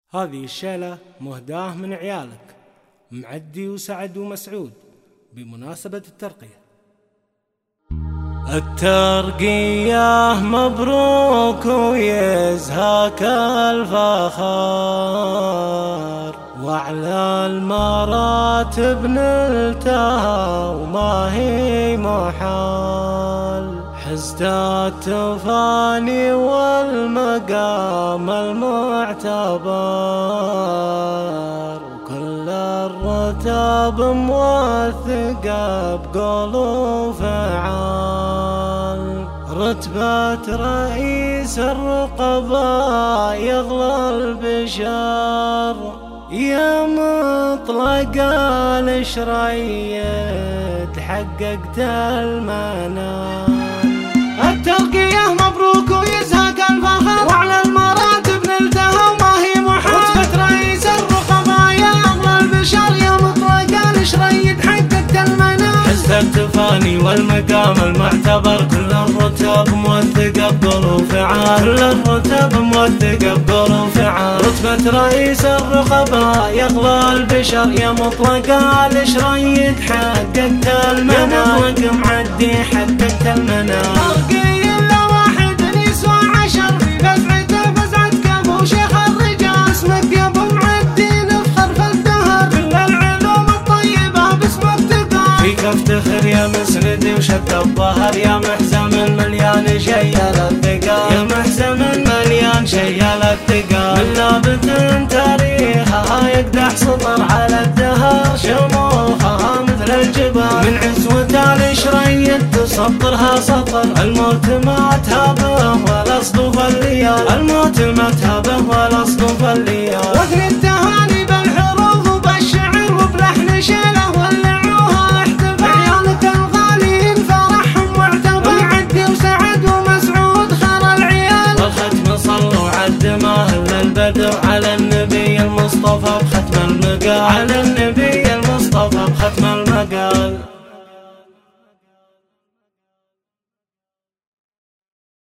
هذه الشيلة مهداة من عيالك معدي وسعد ومسعود بمناسبة الترقية. الترقية مبروك ويزهاك الفخار، وعلى المراتب نلتها وما هي محال. حزت التفاني والمقام المعتبر، وكل الرتاب موثقة بقول وفعال. رتبة رئيس الرقباء يغلى البشر، يا مطلق الشريد حققت المنال. الترقية مبروك ويزهاك الفخر، وعلى المراتب نلتها وما هي محال. رتبة رئيس الرقباء يا أغلى البشر، يا مطلق الشريد حققت المنال. حزت التفاني والمقام المعتبر، كل الرتب موثقة بقول وفعال. كل الرتب موثقة بقول وفعال. رتبة رئيس الرقباء يغلى البشر، يا مطلق الشريد حققت المنال. يا مطلق معدي حققت المنال. ترقية لا واحد يسوى عشر، في فزعته فزعتك ابو شيخ الرجال. اسمك يا ابو معدي نفخر في الدهر، كل العلوم الطيبة باسمك تقال. فيك افتخر يا مسندي وشد الظهر، يا محزم المليان شيال الثقال. يا محزم المليان شيال الثقال. من لابد تاريخها يقدح سطر على الدهر، شموخها مثل الجبال. من عزوة الشريد تسطرها سطر، الموت ما تهابه ولا صدوف الليال. الموت ما تهابه ولا صدوف الليال. وثني التهاني بالحروف وبالشعر وبلحن شيله ولعوها احتفال. عيالك الغاليين فرحهم معتبر، معدي وسعد ومسعود خير العيال. والختم صلوا عد ما هل البدر على النبي المصطفى بختم المقال. على النبي